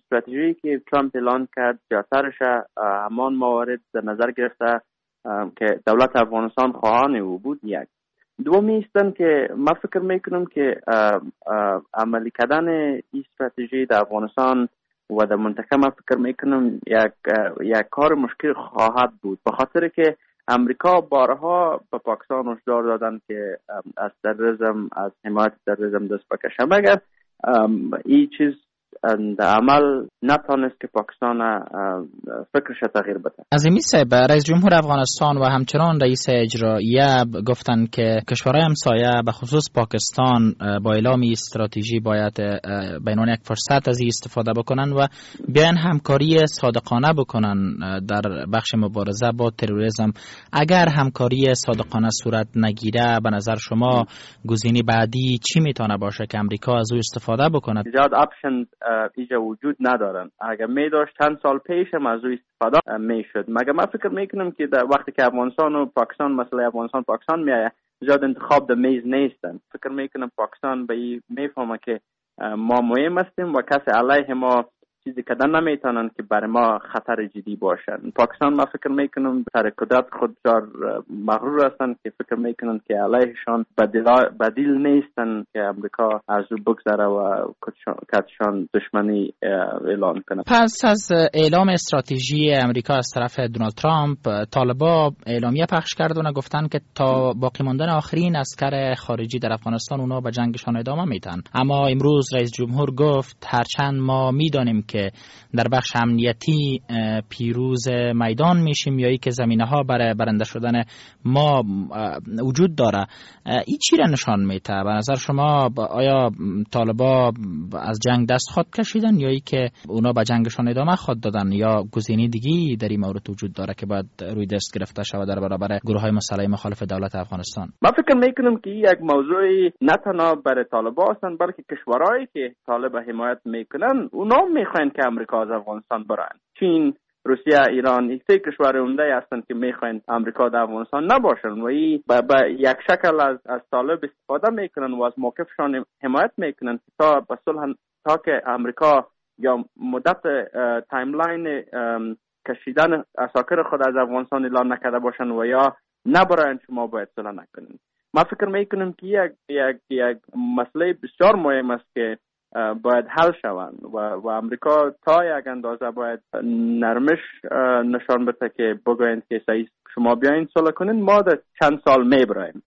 استراتژی که ترامپ اعلان کرد جاترش همان موارد در نظر گرفته که دولت افغانستان خواهان او بود. یک دومی استن که من فکر میکنم که عملی کردن این استراتژی در افغانستان و در منطقه من فکر میکنم یک کار مشکل خواهد بود، به خاطر که امریکا بارها به پاکستان هشدار دادن که از تروریسم، از حمایت تروریسم دست بکشه، مگر این چیز در عمل نتانست که پاکستان فکرش تغییر بده. عظیمی صاحب، رئیس جمهور افغانستان و همچنان رئیس اجراییه گفتند که کشورهای همسایه به خصوص پاکستان با اعلام استراتژی باید به عنوان یک فرصت از این استفاده بکنن و بیان همکاری صادقانه بکنن در بخش مبارزه با تروریسم. اگر همکاری صادقانه صورت نگیره، به نظر شما گزینه بعدی چی میتونه باشه که امریکا از او استفاده بکنه؟ زیاد اپشن اینجا وجود ندارن. اگر می داشت چند سال پیش هم از او استفاده میشد. مگر من فکر میکنم که در وقتی که افغانستان و پاکستان، مسئله افغانستان پاکستان میایه، زیاد انتخاب در میز نیستن. فکر میکنم پاکستان به این میفهمه که ما مهم هستیم و کسی علیه ما چیزی کردن نمیتونن که برای ما خطر جدی باشن. پاکستان ما فکر میکنم سر قدرت خود بسیار مغرور هستن که فکر میکنن که علیهشان بدیل نیستن که امریکا از او بگذره و کتشان دشمنی اعلان کنه. پس از اعلام استراتژی امریکا از طرف دونالد ترامپ، طالبا اعلامیه پخش کردن و گفتن که تا باقی ماندن آخرین عسکر خارجی در افغانستان اونا به جنگشان ادامه میدن. اما امروز رئیس جمهور گفت هرچند ما میدانیم که در بخش امنیتی پیروز میدان میشیم یا ای که زمینه‌ها برای برنده شدن ما وجود داره، این چی را نشان میده؟ به نظر شما آیا طالبا از جنگ دست خود کشیدن یا ای که اونا به جنگشان ادامه خود دادن، یا گزینه دیگی در این مورد وجود داره که باید روی دست گرفته شود در برابر گروه‌های مسلح مخالف دولت افغانستان؟ من فکر میکنم که یک موضوع نه تنها برای طالبا هستند بلکه کشورهایی که طالب حمایت میکنن اونا میخواین که امریکا از افغانستان برن. چین، روسیه، ایران، این سه کشور عمده هستند که میخواین امریکا در افغانستان نباشن و این به یک شکل از طالب استفاده میکنن و از موقفشان حمایت میکنن تا به صلح، تا که امریکا یا مدت تایملاین کشیدن عساکر خود از افغانستان اعلان نکرده باشن و یا نبراین شما باید صلح نکنین. من فکر میکنم که یک مسئله بسیار مهم است که باید حل شوند و امریکا تا یک اندازه باید نرمش نشان بده که بگویند که شما بیاین صلح کنین، ما در چند سال میبرایم.